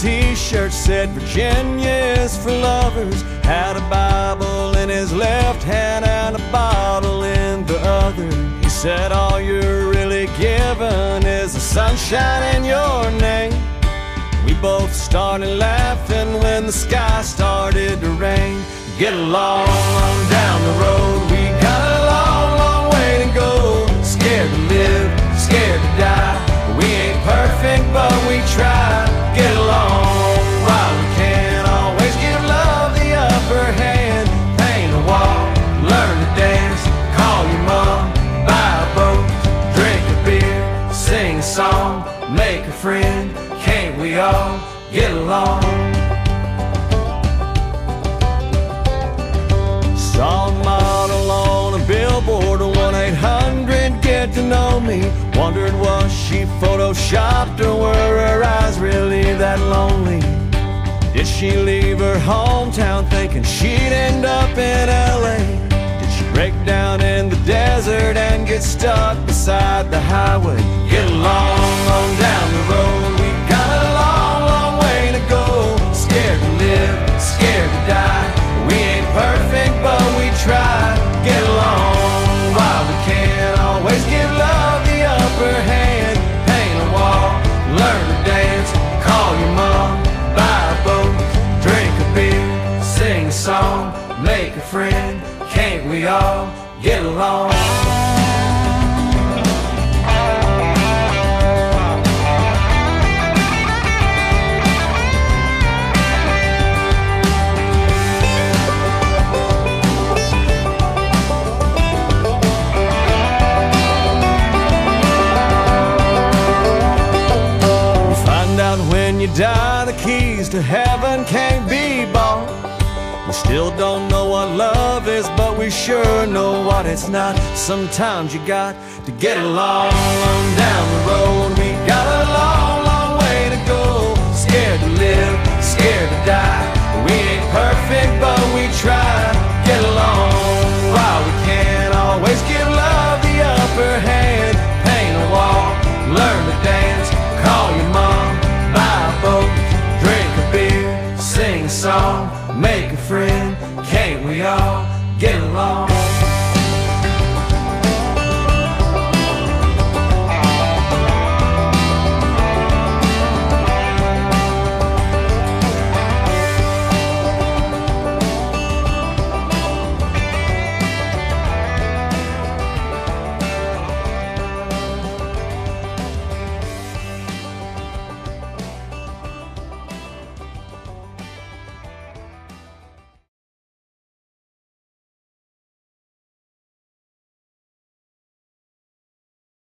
t-shirt said Virginia is for lovers, had a Bible in his left hand and a bottle in the other. He said all you're really given is the sunshine in your name. We both started laughing when the sky started to rain. Get along on down the road, we got a long, long way to go. Scared to live, scared to die. We ain't perfect, but we try. Get along while we can. Always give love the upper hand. Paint a wall, learn to dance. Call your mom, buy a boat, drink a beer, sing a song, make a friend. Can't we all get along? Saw a model on a billboard, 1-800-GET-TO-KNOW-ME. Wondered was she photoshopped or were her eyes really that lonely? Did she leave her hometown thinking she'd end up in LA? Did she break down in the desert and get stuck beside the highway? Get along on down the road, we got a long, long way to go. Scared to live, scared to die. We ain't perfect, but we try. Get along while we can. Always give love the upper hand. Paint a wall, learn to dance. Call your mom, buy a boat, drink a beer, sing a song, make a friend. Can't we all get along? When you die, the keys to heaven can't be bought. We still don't know what love is, but we sure know what it's not. Sometimes you got to get along on down the road. We got a long, long way to go. Scared to live, scared to die. We ain't perfect, but we try. Get along while we can. Always give love the upper hand. Paint a wall, learn to dance. Call your mom, buy a boat, drink a beer, sing a song, make a friend. Can't we all get along?